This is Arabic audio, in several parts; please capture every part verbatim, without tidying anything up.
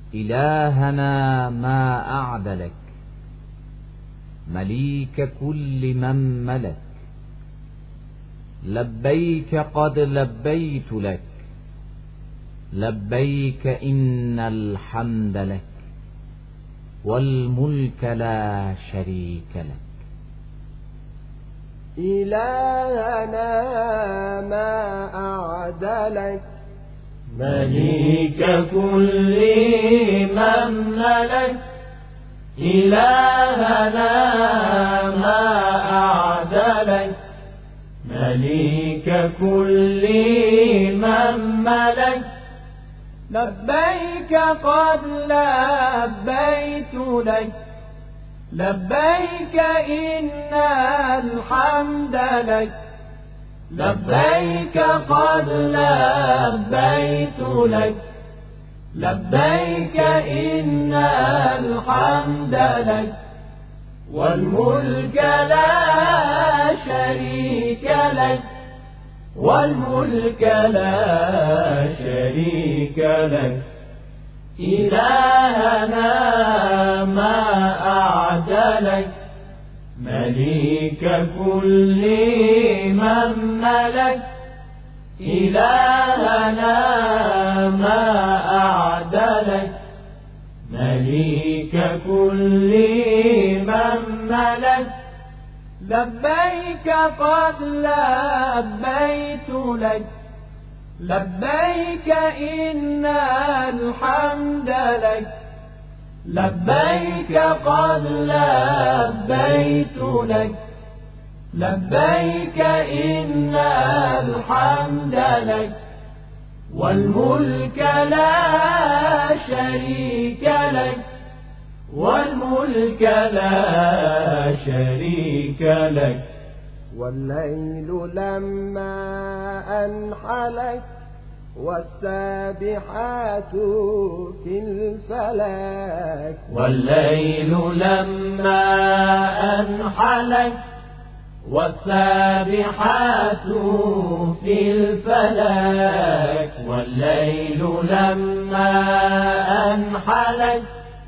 إلهنا ما أعدلك، مليك كل من ملك. لبيك قد لبيت لك، لبيك إن الحمد لك، والملك لا شريك لك. إلهنا ما أعدلك، مليك كل من ملك. إلهنا ما أعدلك، مليك كل من ملك. لبيك قد لبيت لك، لبيك إن الحمد لك، لبيك قد لبيت لك، لبيك إن الحمد لك، والملك لا شريك لك، والملك لا شريك لك. إلهنا ما أعدلك، مليك كل من ملك. إلهنا ما أعدلك، مليك كل من ملك. لبيك قد لبيت لك، لبيك إن الحمد لك، لبيك قد لبيت لك، لبيك إن الحمد لك، والملك لا شريك لك، والملك لا شريك لك. والليل لما أنحلك، والسابحات في الفلك. والليل لما أنحلك، والسابحات في الفلك. والليل لما أنحلك،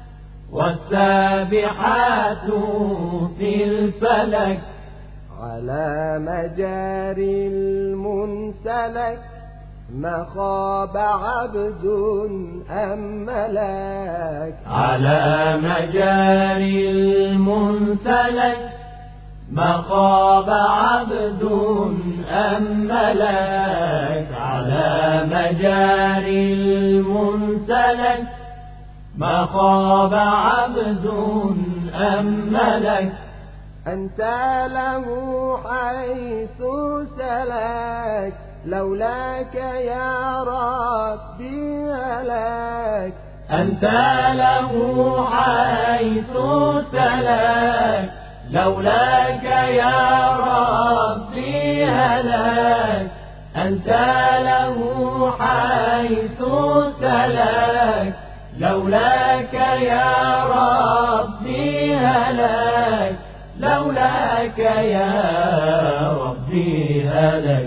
والسابحات في الفلك. على مجاري المنسلك، ما خاب عبد أم ملك. على مجاري المنسلك، ما خاب عبد أم ملك. على مجاري المنسلك، ما خاب عبد أم ملك. أنت له حيث سلك، لولاك يا ربي هلك. أنت له حيث سلك، لولاك يا ربي هلك. أنت له حيث سلك، لولاك يا ربي هلك. لولاك يا ربي هلك.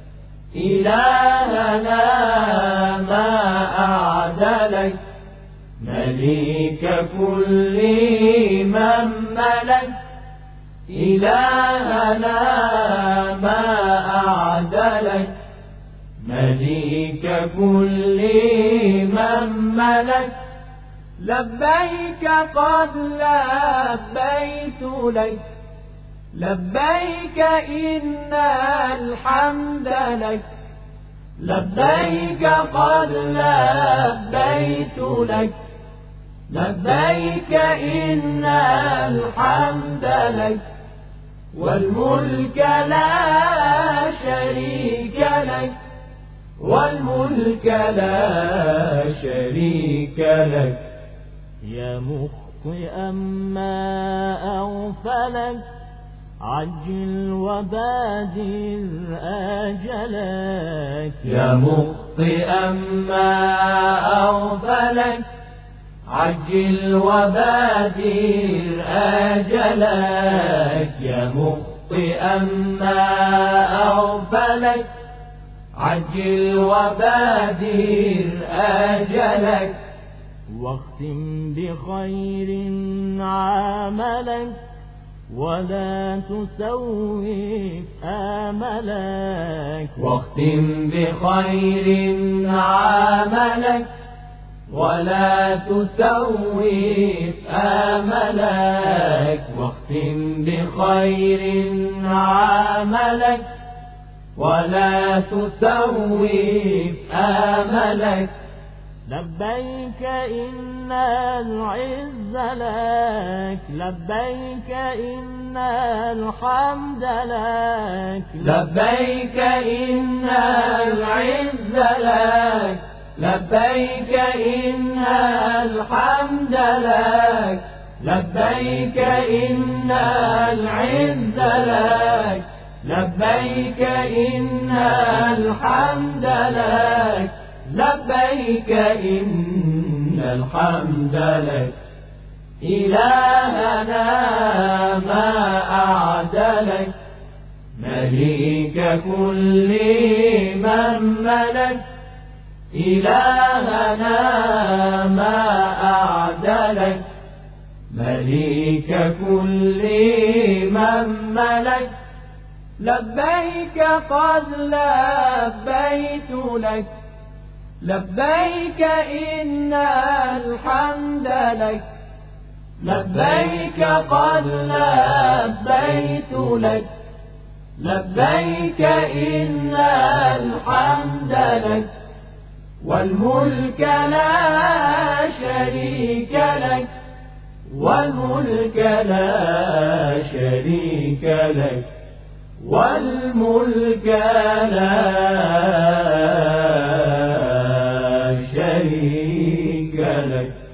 إلهنا ما أعدلك، مليك كل من ملك. إلهنا ما أعدلك، مليك كل من ملك. لبيك قد لبيت لك، لبيك إن الحمد لك، لبيك قد لبيت لك، لبيك إن الحمد لك، والملك لا شريك لك، والملك لا شريك لك. يا مخطئا ما أغفلك، عجل وبادر آجلك. يا مخطئا ما أغفلك، عجل وبادر آجلك. يا مخطئا ما أغفلك، عجل وبادر آجلك. واختم بخير عملك ولا تسوف آملك واختم بخير عملك ولا تسوف آملك واختم بخير عملك ولا تسوف آملك لبيك إن العز لك لبيك إن الحمد لك لبيك إن العز لك لبيك إن الحمد لك لبيك إن العز لك لبيك إن الحمد لك لبيك إن الحمد لك إلهنا ما أعدلك مليك كل من ملك إلهنا ما أعدلك مليك كل من ملك لبيك قد لبيت لك لبيك إن الحمد لك لبيك قد لبيت لك لبيك إن الحمد لك والملك لا شريك لك والملك لا شريك لك والملك لا شريك لك